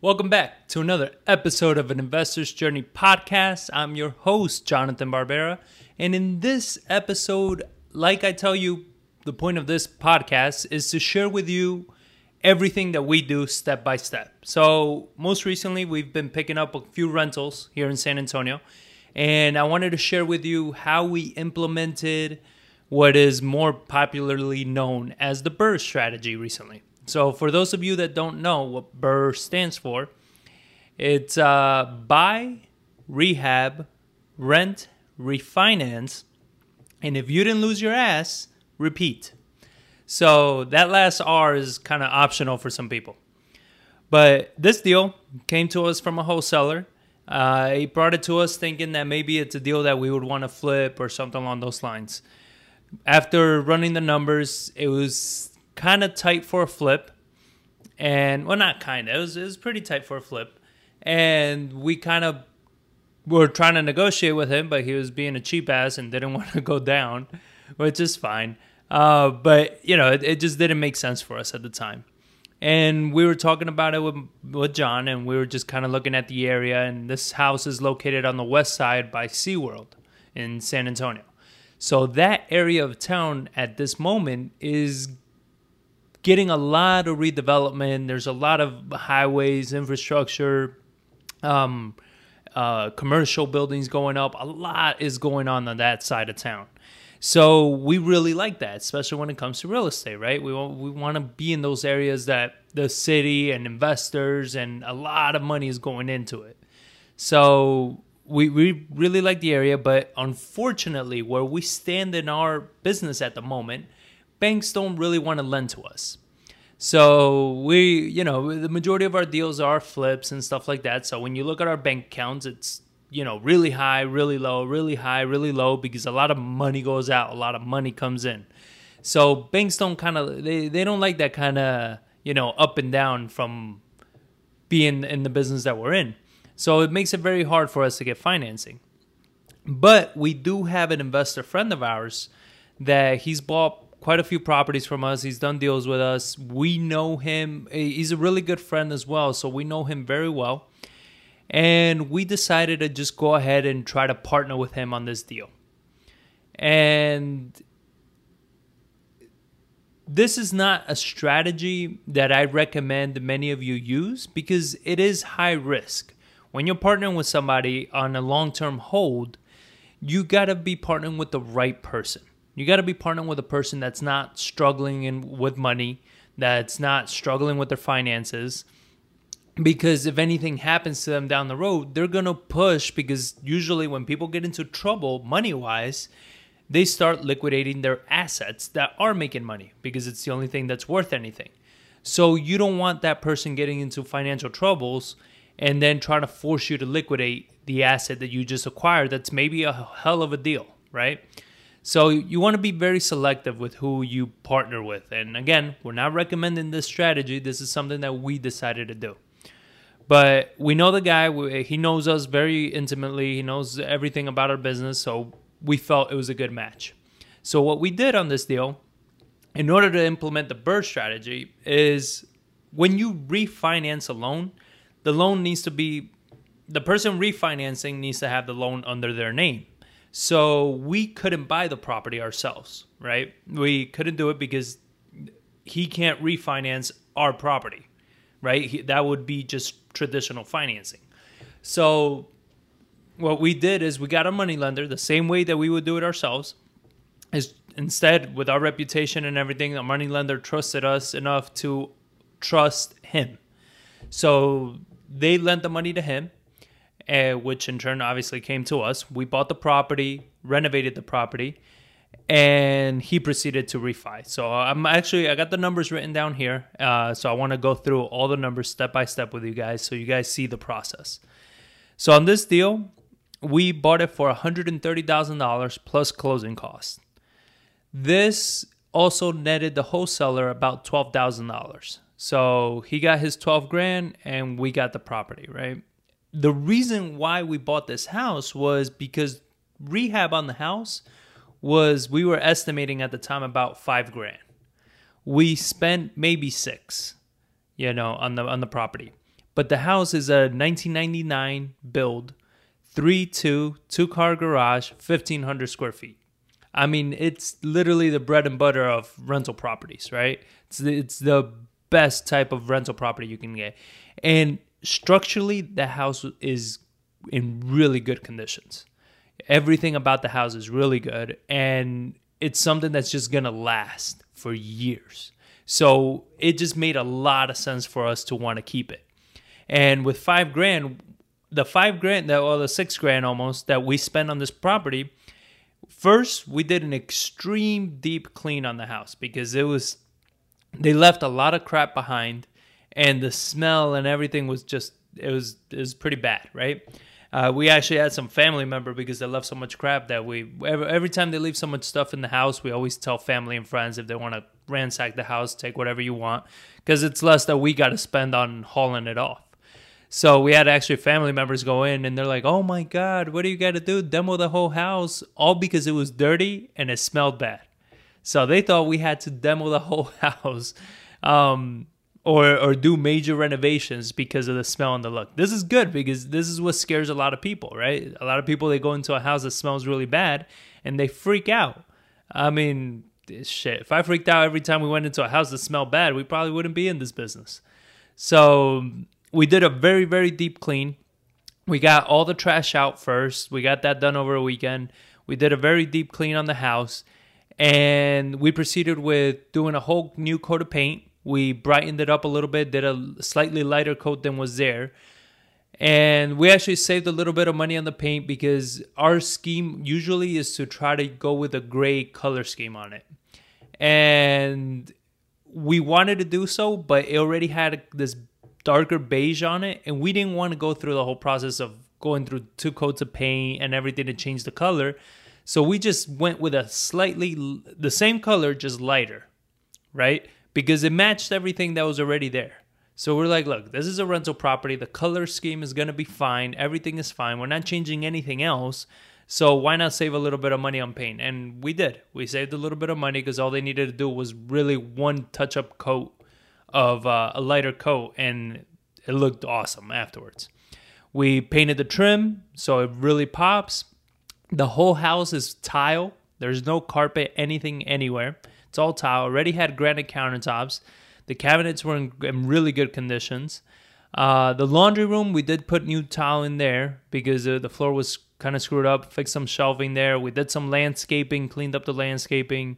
Welcome back to another episode of an Investor's Journey podcast. I'm your host, Jonathan Barbera. And in this episode, like I tell you, the point of this podcast is to share with you everything that we do step by step. So most recently, we've been picking up a few rentals here in San Antonio. And I wanted to share with you how we implemented what is more popularly known as the BRRRR strategy recently. So for those of you that don't know what BRRRR stands for, it's buy, rehab, rent, refinance, and if you didn't lose your ass, repeat. So that last R is kind of optional for some people. But this deal came to us from a wholesaler. He brought it to us thinking that maybe it's a deal that we would want to flip or something along those lines. After running the numbers, it was kind of tight for a flip. And, well, not kind of. It was pretty tight for a flip. And we kind of were trying to negotiate with him, but he was being a cheap ass and didn't want to go down, which is fine. But, you know, it just didn't make sense for us at the time. And we were talking about it with John, and we were just kind of looking at the area. And this house is located on the west side by SeaWorld in San Antonio. So that area of town at this moment is getting a lot of redevelopment. There's a lot of highways, infrastructure, commercial buildings going up. A lot is going on that side of town. So we really like that, especially when it comes to real estate, right? We want to be in those areas that the city and investors and a lot of money is going into it. So we really like the area, but unfortunately, where we stand in our business at the moment, banks don't really want to lend to us. So the majority of our deals are flips and stuff like that. So when you look at our bank accounts, it's, really high, really low, really high, really low, because a lot of money goes out, a lot of money comes in. So banks don't they don't like that kind of, up and down from being in the business that we're in. So it makes it very hard for us to get financing. But we do have an investor friend of ours that he's bought quite a few properties from us. He's done deals with us. We know him. He's a really good friend as well, so we know him very well. And we decided to just go ahead and try to partner with him on this deal. And this is not a strategy that I recommend many of you use because it is high risk. When you're partnering with somebody on a long-term hold, you got to be partnering with the right person. You got to be partnering with a person that's not struggling with money, that's not struggling with their finances. Because if anything happens to them down the road, they're going to push, because usually when people get into trouble money-wise, they start liquidating their assets that are making money because it's the only thing that's worth anything. So you don't want that person getting into financial troubles and then trying to force you to liquidate the asset that you just acquired. That's maybe a hell of a deal, right? So you want to be very selective with who you partner with. And again, we're not recommending this strategy. This is something that we decided to do. But we know the guy. He knows us very intimately. He knows everything about our business. So we felt it was a good match. So what we did on this deal, in order to implement the BRRRR strategy, is when you refinance a loan, the loan needs to be, the person refinancing needs to have the loan under their name. So we couldn't buy the property ourselves, right? We couldn't do it because he can't refinance our property, right? That would be just traditional financing. So what we did is we got a money lender the same way that we would do it ourselves. Is instead, with our reputation and everything, the money lender trusted us enough to trust him. So they lent the money to him, which in turn obviously came to us. We bought the property, renovated the property, and he proceeded to refi. So I got the numbers written down here. So I want to go through all the numbers step by step with you guys so you guys see the process. So on this deal, we bought it for $130,000 plus closing costs. This also netted the wholesaler about $12,000. So he got his $12,000 and we got the property, right? The reason why we bought this house was because rehab on the house was, we were estimating at the time about $5,000. We spent maybe $6,000, on the property. But the house is a 1999 build, 3-2, two-car garage, 1,500 square feet. I mean, it's literally the bread and butter of rental properties, right? It's the best type of rental property you can get. And structurally, the house is in really good conditions. Everything about the house is really good. And it's something that's just going to last for years. So it just made a lot of sense for us to want to keep it. And with $5,000, the $6,000 almost that we spent on this property, first, we did an extreme deep clean on the house because they left a lot of crap behind, and the smell and everything was just, it was pretty bad, right? We actually had some family member because they left so much crap that every time they leave so much stuff in the house, we always tell family and friends if they want to ransack the house, take whatever you want, because it's less that we got to spend on hauling it off. So we had actually family members go in and they're like, oh my God, what do you got to do? Demo the whole house, all because it was dirty and it smelled bad. So they thought we had to demo the whole house or do major renovations because of the smell and the look. This is good because this is what scares a lot of people, right? A lot of people, they go into a house that smells really bad and they freak out. I mean, shit, if I freaked out every time we went into a house that smelled bad, we probably wouldn't be in this business. So we did a very, very deep clean. We got all the trash out first. We got that done over a weekend. We did a very deep clean on the house. And we proceeded with doing a whole new coat of paint. We brightened it up a little bit, did a slightly lighter coat than was there. And we actually saved a little bit of money on the paint because our scheme usually is to try to go with a gray color scheme on it. And we wanted to do so, but it already had this darker beige on it, and we didn't want to go through the whole process of going through 2 coats of paint and everything to change the color. So we just went with the same color, just lighter, right? Because it matched everything that was already there. So we're like, look, this is a rental property. The color scheme is going to be fine. Everything is fine. We're not changing anything else. So why not save a little bit of money on paint? And we did. We saved a little bit of money because all they needed to do was really one touch-up coat of a lighter coat, and it looked awesome afterwards. We painted the trim so it really pops. The whole house is tile. There's no carpet, anything anywhere. It's all tile. Already had granite countertops. The cabinets were in really good conditions. The laundry room, we did put new tile in there because the floor was kind of screwed up. Fixed some shelving there. We did some landscaping, cleaned up the landscaping.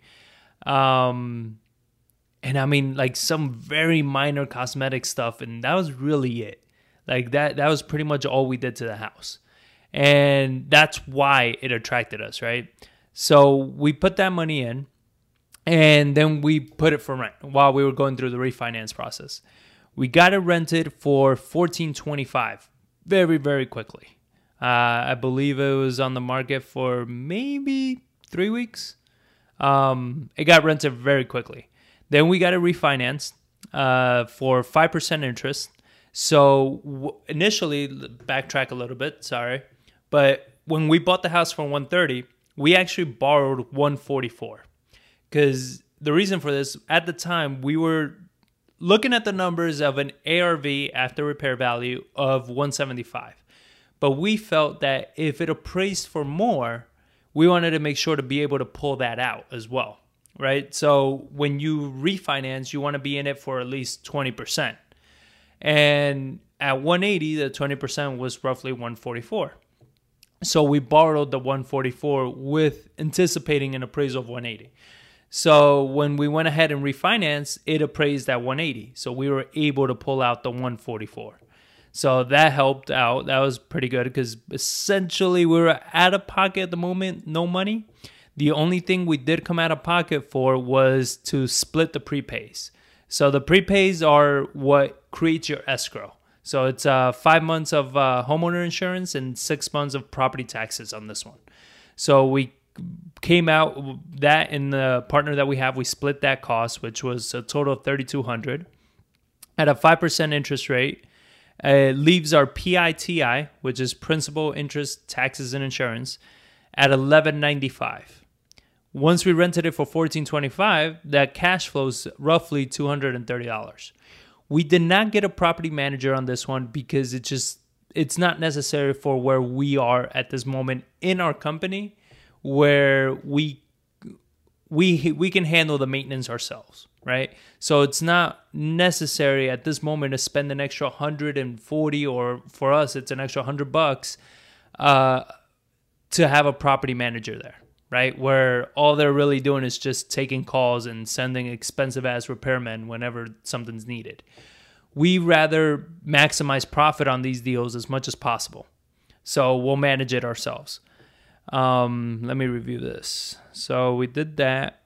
And I mean, like some very minor cosmetic stuff. And that was really it. Like that was pretty much all we did to the house. And that's why it attracted us, right? So we put that money in. And then we put it for rent while we were going through the refinance process. We got it rented for $1,425 very, very quickly. I believe it was on the market for maybe 3 weeks. It got rented very quickly. Then we got it refinanced for 5% interest. So initially, backtrack a little bit, sorry. But when we bought the house for $130, we actually borrowed $144. Because the reason for this, at the time, we were looking at the numbers of an ARV after repair value of $175. But we felt that if it appraised for more, we wanted to make sure to be able to pull that out as well, right? So when you refinance, you want to be in it for at least 20%. And at 180, the 20% was roughly 144. So we borrowed the 144 with anticipating an appraisal of 180. So when we went ahead and refinanced, it appraised at 180. So we were able to pull out the 144. So that helped out. That was pretty good because essentially we were out of pocket at the moment, no money. The only thing we did come out of pocket for was to split the prepays. So the prepays are what creates your escrow. So it's 5 months of homeowner insurance and 6 months of property taxes on this one. So we came out that in the partner that we have, we split that cost, which was a total of $3,200 at a 5% interest rate. It leaves our PITI, which is principal, interest, taxes, and insurance, at $1,195. Once we rented it for $1,425, that cash flows roughly $230. We did not get a property manager on this one because it's not necessary for where we are at this moment in our company, where we can handle the maintenance ourselves, right? So it's not necessary at this moment to spend an extra 140, or for us it's an extra $100 to have a property manager there, right? Where all they're really doing is just taking calls and sending expensive ass repairmen whenever something's needed. We rather maximize profit on these deals as much as possible. So we'll manage it ourselves. Let me review this. So we did that.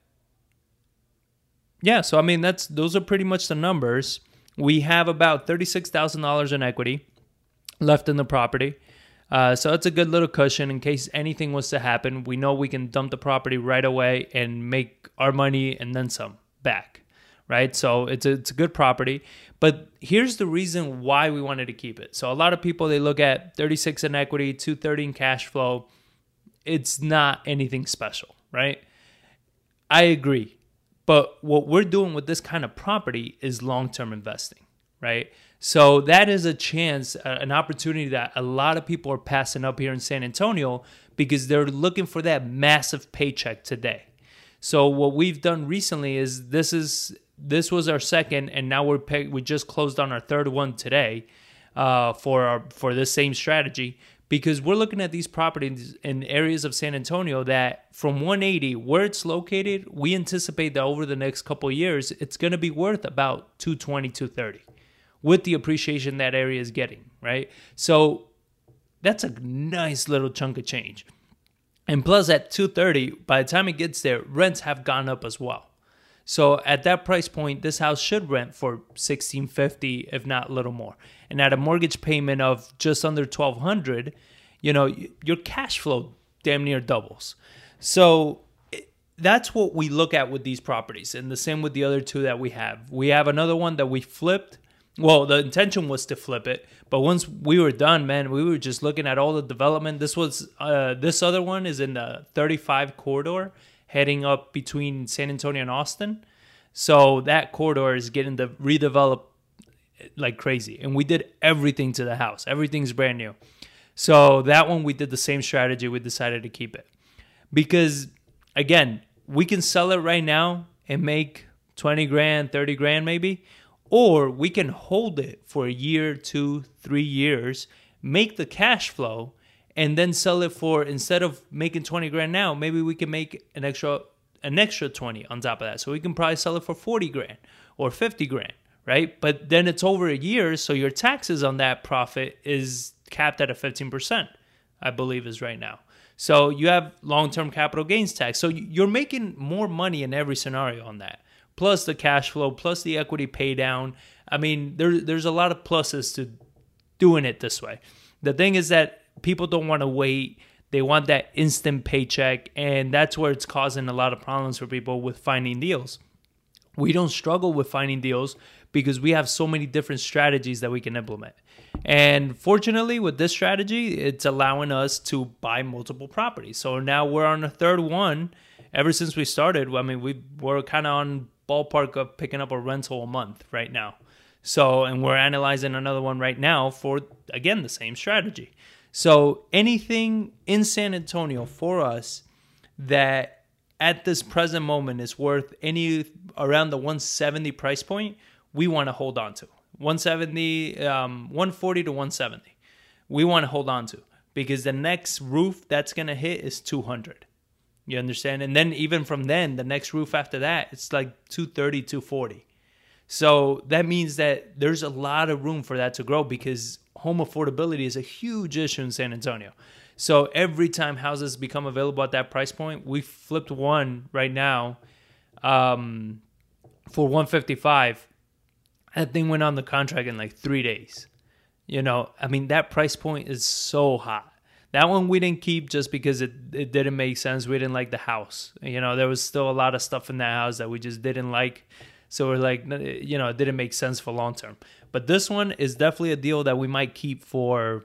Yeah, so I mean those are pretty much the numbers. We have about $36,000 in equity left in the property. So it's a good little cushion in case anything was to happen. We know we can dump the property right away and make our money and then some back, right? So it's a good property. But here's the reason why we wanted to keep it. So a lot of people, they look at 36 in equity, 230 in cash flow. It's not anything special, right? I agree. But what we're doing with this kind of property is long-term investing, right? So that is a chance, an opportunity that a lot of people are passing up here in San Antonio because they're looking for that massive paycheck today. So what we've done recently is this was our second, and now we just closed on our third one today for this same strategy, because we're looking at these properties in areas of San Antonio that from 180, where it's located, we anticipate that over the next couple of years, it's going to be worth about 220, 230 with the appreciation that area is getting, right? So that's a nice little chunk of change. And plus at 230, by the time it gets there, rents have gone up as well. So at that price point, this house should rent for $1,650, if not a little more. And at a mortgage payment of just under $1,200, your cash flow damn near doubles. So that's what we look at with these properties, and the same with the other two that we have. We have another one that we flipped. Well, the intention was to flip it, but once we were done, man, we were just looking at all the development. This other one is in the 35 corridor, heading up between San Antonio and Austin. So that corridor is getting redeveloped like crazy. And we did everything to the house. Everything's brand new. So that one, we did the same strategy. We decided to keep it. Because, again, we can sell it right now and make 20 grand, 30 grand maybe. Or we can hold it for a year, 2, 3 years, make the cash flow, and then sell it for, instead of making 20 grand now, maybe we can make an extra 20 on top of that. So we can probably sell it for 40 grand or 50 grand, right? But then it's over a year, so your taxes on that profit is capped at a 15%, I believe is right now. So you have long-term capital gains tax. So you're making more money in every scenario on that. Plus the cash flow, plus the equity pay down. I mean, there's a lot of pluses to doing it this way. The thing is that people don't want to wait. They want that instant paycheck, and that's where it's causing a lot of problems for people with finding deals. We don't struggle with finding deals because we have so many different strategies that we can implement. And fortunately, with this strategy, it's allowing us to buy multiple properties. So now we're on the third one. Ever since we started, I mean, we're kind of on ballpark of picking up a rental a month right now. So, and we're analyzing another one right now for, again, the same strategy. So anything in San Antonio for us that at this present moment is worth around the 170 price point, we want to hold on to. 140 to 170. We want to hold on to, because the next roof that's going to hit is 200. You understand? And then even from then, the next roof after that, it's like 230, 240. So that means that there's a lot of room for that to grow, because home affordability is a huge issue in San Antonio. So every time houses become available at that price point, we flipped one right now for $155. That thing went on the contract in like 3 days. I mean, that price point is so hot. That one we didn't keep just because it didn't make sense. We didn't like the house. There was still a lot of stuff in that house that we just didn't like. So we're like, it didn't make sense for long term. But this one is definitely a deal that we might keep for,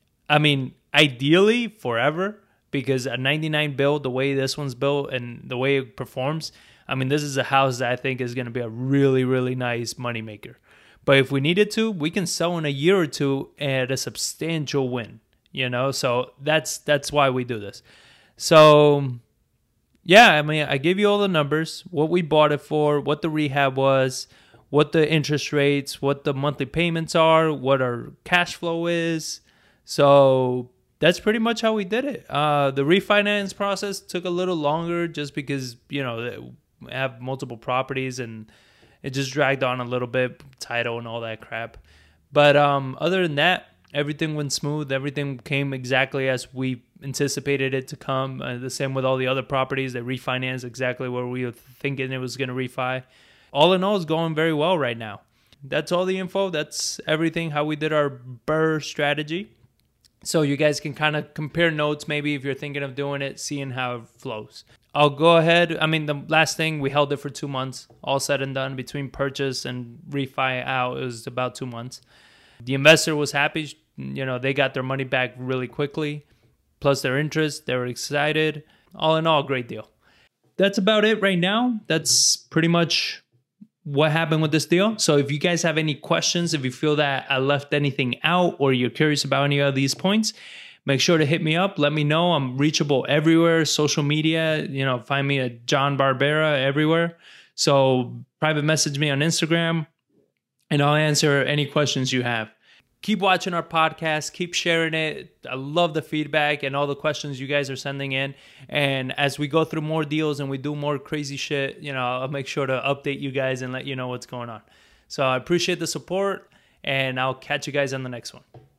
ideally forever, because a 99 build, the way this one's built and the way it performs, this is a house that I think is going to be a really, really nice moneymaker. But if we needed to, we can sell in a year or two at a substantial win, you know? So that's why we do this. So yeah, I mean, I gave you all the numbers, what we bought it for, what the rehab was, what the interest rates, what the monthly payments are, what our cash flow is. So that's pretty much how we did it. The refinance process took a little longer just because, you know, we have multiple properties and it just dragged on a little bit, title and all that crap. But other than that, everything went smooth. Everything came exactly as we anticipated it to come. The same with all the other properties. They refinanced exactly where we were thinking it was going to refi. All in all, it's going very well right now. That's all the info. That's everything, how we did our BRRRR strategy. So you guys can kind of compare notes maybe if you're thinking of doing it, seeing how it flows. I'll go ahead. I mean, the last thing, we held it for 2 months, all said and done. Between purchase and refi out, it was about 2 months. The investor was happy. You know, they got their money back really quickly, plus their interest. They were excited. All in all, great deal. That's about it right now. That's pretty much what happened with this deal. So if you guys have any questions, if you feel that I left anything out or you're curious about any of these points, make sure to hit me up. Let me know. I'm reachable everywhere. Social media, you know, find me at John Barbera everywhere. So private message me on Instagram and I'll answer any questions you have. Keep watching our podcast. Keep sharing it. I love the feedback and all the questions you guys are sending in. And as we go through more deals and we do more crazy shit, you know, I'll make sure to update you guys and let you know what's going on. So I appreciate the support and I'll catch you guys on the next one.